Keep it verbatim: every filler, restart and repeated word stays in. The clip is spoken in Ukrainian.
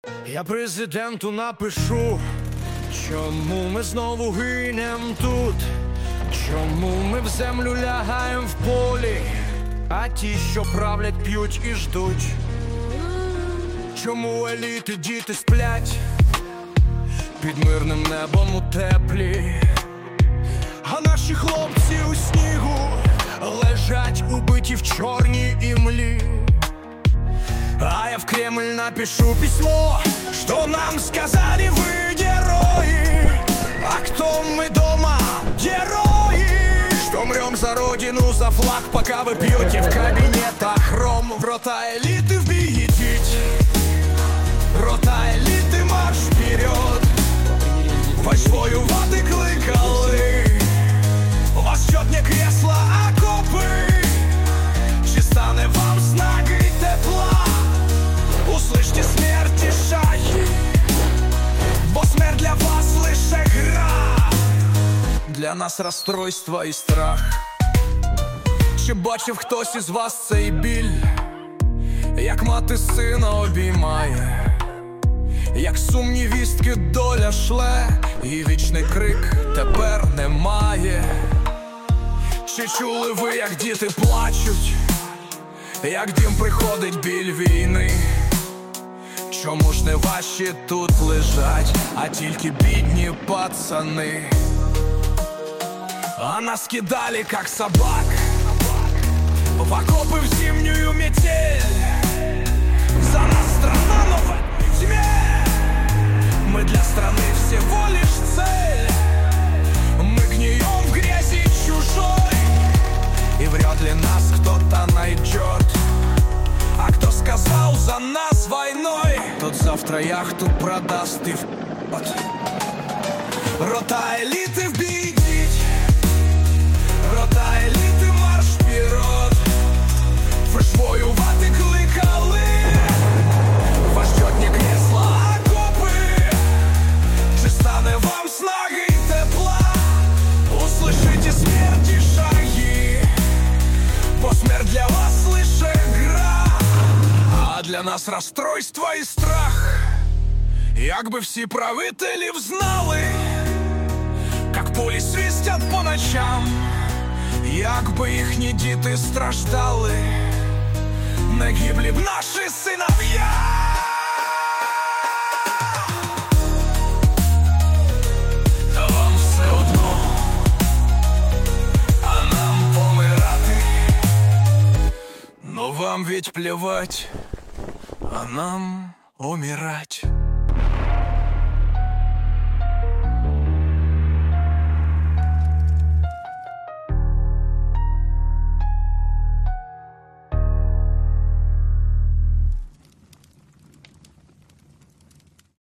Я президенту напишу, чому ми знову гинем тут, чому ми в землю лягаєм в полі, а ті, що правлять, п'ють і ждуть. Чому еліти діти сплять під мирним небом у теплі, а наші хлопці у снігу лежать убиті в чорній імлі. А я в Кремль напишу письмо, что нам сказали вы герои. А кто мы дома? Герои. Что мрем за родину, за флаг, пока вы пьете в кабинетах ром. В рота элиты вбедить, рота элиты марш вперед. Хоч воювати кликали, вас чотне кресла, окопи. Чи стане вам снаги тепла? Услышьте смерти шаги, бо смерть для вас лише гра. Для нас розстройство і страх. Чи бачив хтось із вас цей біль, як мати сина обіймає, як сум невістки доля шле, і вічний крик тепер немає. Чи чули ви, як діти плачуть, як дім приходить біль війни? Чому ж не ваші тут лежать, а тільки бідні пацани? А нас кидали, как собак, в окопы в зимнюю метель. За нас страна, но в этой тьме мы для страны всего лишь цель. Мы гнием в грязи чужой, и вряд ли нас кто-то найдет. А кто сказал за нас войной, тот завтра яхту продаст и в***т. Рота элиты вбедить, рота элиты марш вперед. Ви ж воювати кликали, ваш чотні кресла, окопи. Чи стане вам снаги і тепла? Услышите смерті шаги, бо смерть для вас лише гра. А для нас розстройство і страх. Якби всі правителі взнали, как пулі свистять по ночам, якби їхні діти страждали, не гиблі б наші синов'я. Вам все одно, а нам помирати. Но вам ведь плевать, а нам умирать.